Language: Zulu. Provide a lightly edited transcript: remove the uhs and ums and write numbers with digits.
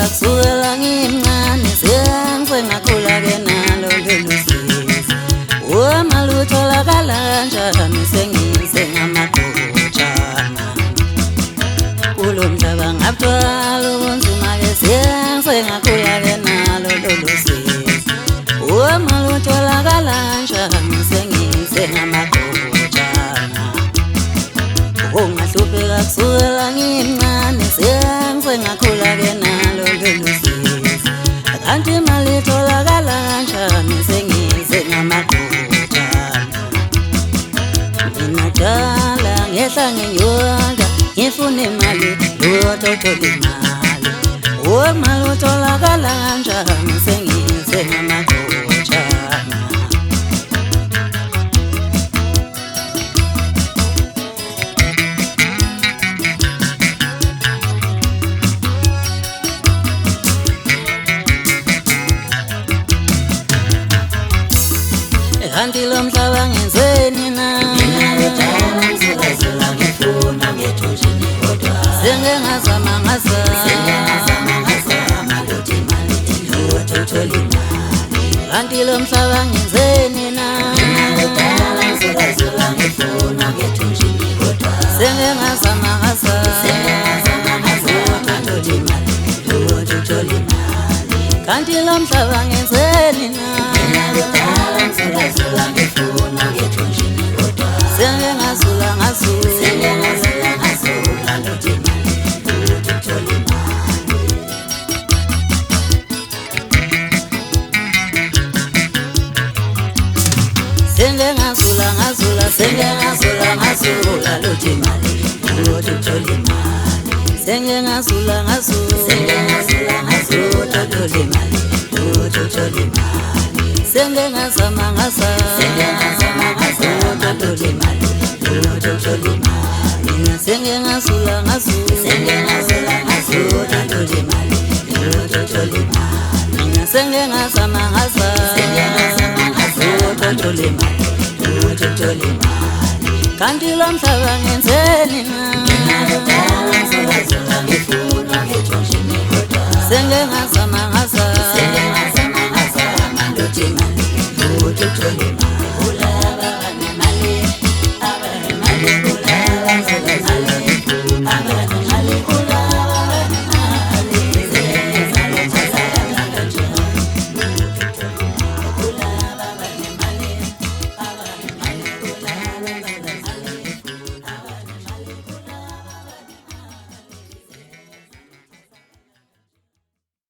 kusukela ngimncane sengakhula-ke nalo lolu sizi. Malutho tholakala kanjani sengisengamagojana kulo mhlaba ngabuthwala ubunzima-ke sengakhula-ke nalo lolu sizi. Malutho tholakala kanjani sengisengamagojana ungahlupheka kusukela ngimncane sengakhula-ke nalo lolu sizi. Kanti imali itholakala kanjani sengisengamagojana. Nginajala ngehla ngenyuka ngifuna imali lutothola imali. Imali utholakala kanjani sengisengamagojana. Kanti lo mhlaba ngenzeni na? Ngingakudala ngizulazula ngifuna ngethunjini kodwa Sengengazama lutho imali lutothola imali. kanti lo mhlaba ngenzeni na? Ngingakudala ngizulazula ngifuna ngethunjini kodwa Sengengazama lutho imali lutothola imali. kanti lo mhlaba ngenzeni na? Ngingakudala ngizulazula ngifuna ngethunjini kodwa Sengengazula lutho imali lutothola imali. Sengengazula lutho imali lutothola imali. Sengengazula lutothola imali lutothola imali. Sengengazama lutothola imali lutothola imali. mina sengengazula lutothola imali lutothola imali. mina sengengazama lutothola imali lutothola imali. kanti lo mhlaba ngenzeni na? Ngingakudala ngizulazula ngifuna ngethunjini kodwa Sengengazama